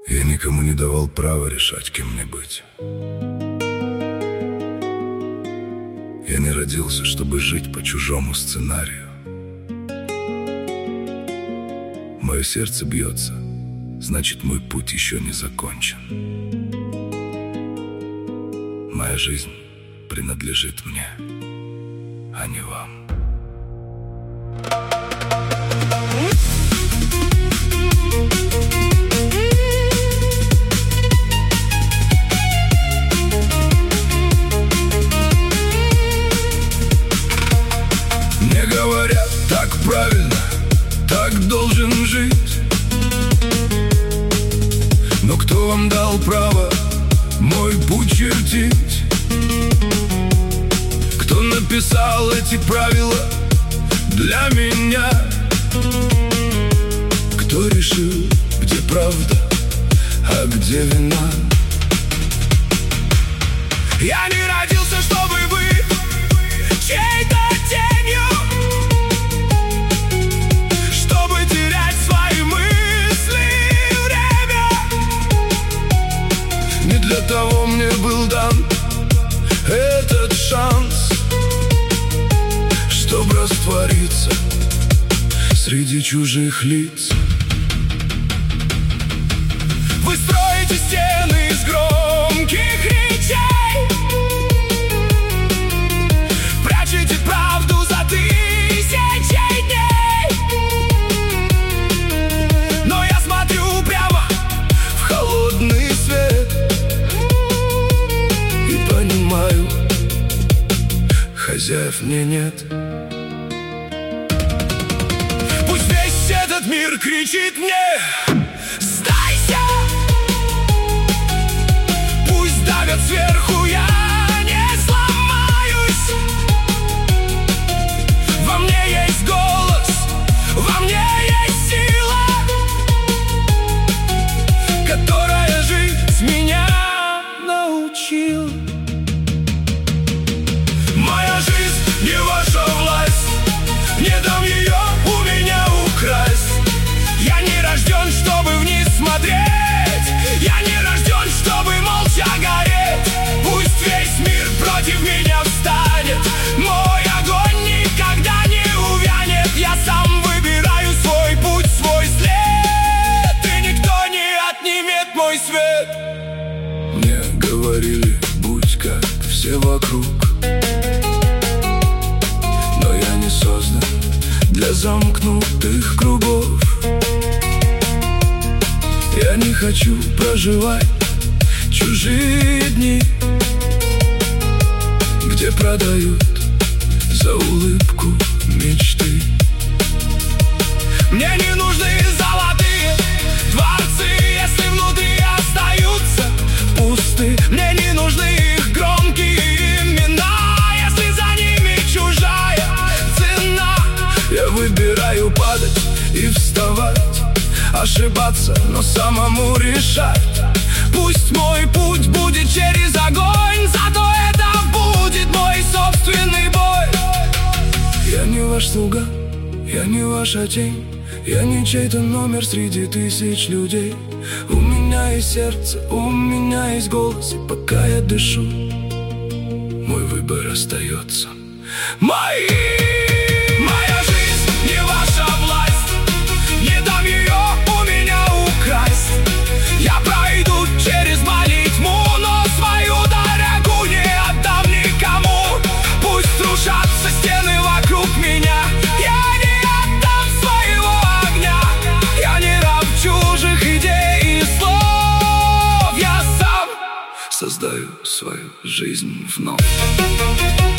Я никому не давал права решать, кем мне быть. Я не родился, чтобы жить по чужому сценарию. Мое сердце бьется, значит, мой путь еще не закончен. Моя жизнь принадлежит мне, а не вам. Мне говорят, так правильно, так должен жить. Но кто вам дал право мой путь чертить? Кто написал эти правила для меня? Кто решил, где правда, а где вина? Я не родился, чтобы быть чьей-то тенью, чтобы терять свои мысли и время. Не для того мне был дан этот шанс, чтобы раствориться среди чужих лиц. Вы строите стены из громких речей, прячете правду за тысячи дней. Но я смотрю прямо в холодный свет и понимаю, хозяев мне нет. Пусть весь этот мир кричит мне: сдайся! Пусть давят сверху, я не сломаюсь. Во мне есть голос, во мне есть сила, которая жить меня научила. Моя жизнь не ваша власть, не дам ее у меня украсть. Я не рожден, чтобы вниз смотреть, я не рожден, чтобы молча гореть. Пусть весь мир против меня встанет, мой огонь никогда не увянет. Я сам выбираю свой путь, свой след, и никто не отнимет мой свет. Мне говорили, будь как все вокруг, но я не создан для замкнутых кругов. Я не хочу проживать чужие дни, где продают за улыбку мечты. Мне не нужны золотые дворцы, если внутри остаются пусты. Мне не нужны их громкие имена, если за ними чужая цена. Я выбираю падать и вставать, ошибаться, но самому решать. Пусть мой путь будет через огонь, зато это будет мой собственный бой. Я не ваш слуга, я не ваша тень, я не чей-то номер среди тысяч людей. У меня есть сердце, у меня есть голос, и пока я дышу, мой выбор остается. Моя жизнь не ваша власть, не дам ее у меня украсть. Я пройду через молитву, но свою дорогу не отдам никому. Пусть рушатся стены вокруг меня, я не отдам своего огня. Я не раб чужих идей и слов, я сам создаю свою жизнь вновь.